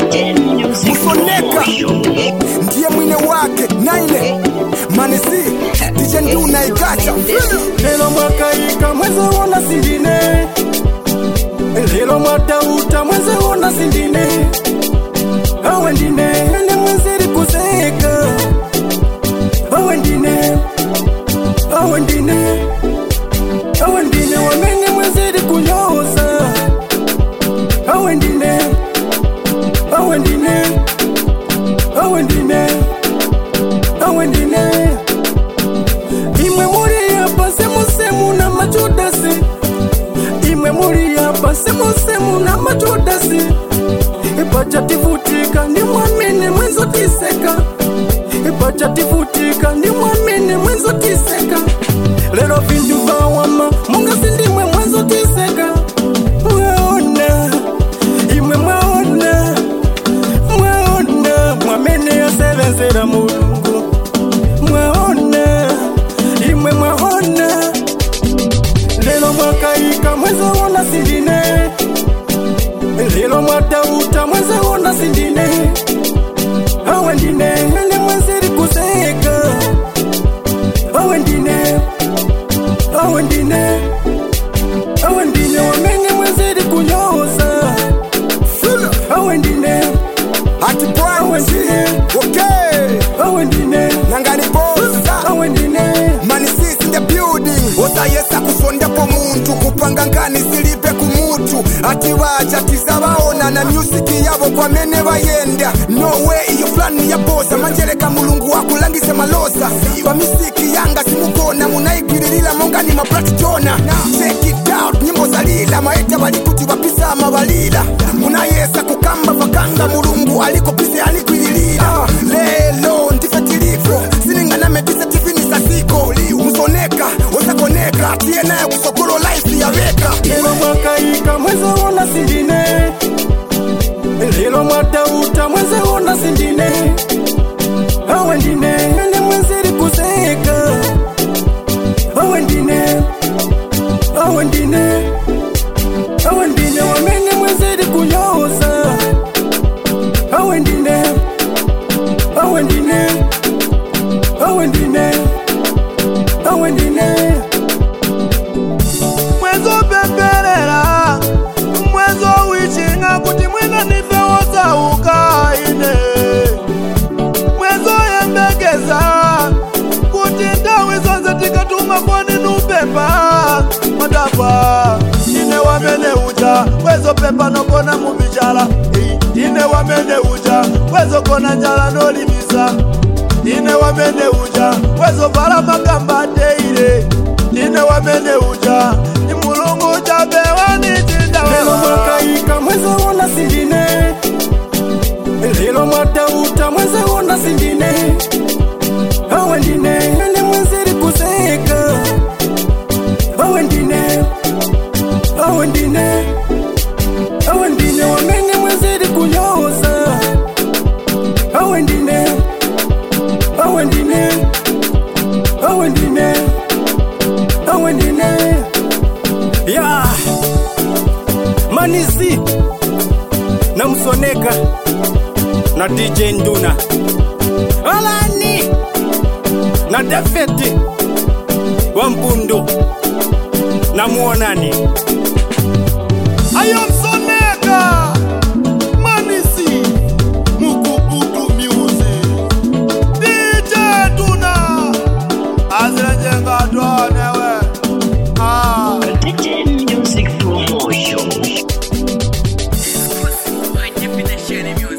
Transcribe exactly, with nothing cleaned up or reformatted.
Musoneka ndiye mwine wake naine manisi D J Nduna ikacha lelo mwakaika mweze wona sindine lelo mwatauta mweze wona sindine awe ndine ene mwezeri kuseka awe ndine awe ndine awe ndine wamene mwezeri kunyoza awe ndine awe ndine awe ndine awe ndine imwe muri hapa semu semu na machudasi imwe muri hapa semu semu na machudasi ipacha tivutika ndi mwamene mwenzo tiseka ipacha tivutika ndi mwamene mwenzo tiseka lero vindu vawama munga sindimwe mwenzo tiseka mwaona imwe mwaona mwaona mwamene yasebenzera mulungu mwaona imwe mwaona lelo mwakaika mweze wona sindine lelo mwatauta mweze wona sindine awe ndine ene mwezeri kuseka awe ndine awe ndine awe ndine wamene mwezeri kunyoza awe ndine ati Brandy okay awe ndine nangani boss awe ndine manisi in the building osayesa kusonda po muntu kupanga ngani zilipe kumutu ati baja tizabaona na music yabo kwa mene bayenda no way iyo flani ya bosa manjeleka mulungu wakulangise malosa kwa misiki yanga simukona munaigililila monga ni mabrati jona check it out nyimbo za lila maeta balikuti wapisa mabalila munayesa kukamba vakanga mulungu aliko pise alikwililila lelo ndifetilifo siningana medisa tifini sasiko musoneka osakoneka tiye naye kusokolo life ya weka lelo mwakaika mweze wona sindine lelo mwatauta mweze wona sindine awe ndine ene mwezeri kuseka awe ndine awe ndine awe ndine wamene mwezeri kunyoza awe ndine awe ndine awe ndine awe ndine mwezo pemberera mwezo wichinga kuti mwina nife wosauka ine mwezo yembekeza kuti ndawe zonse tikatuma kwani nupemba madapa ine wamene uja mwezo pepa nokona mubichala ine wamene uja mwezo kona njala nolimisa ine wamene uja mwezo vala makamba teire ine wamene uja ni mulungu jabewa nitindawa lelo mwakaika mweze wona sindine lelo mwatauta mweze wona sindine awe ndine ene mwezeri kuseka awe ndine awe ndine awe ndine wamene mwezeri kunyoza awe ndine awe ndine awe ndine awe ndine ya manisi na Musoneka na D J Nduna alani na Dafeti wa Mpundu na Muonani ayo Musoneka manisi mukubutu music D J Nduna azrenjenga donewe ah D J Music Promotion. High definition music.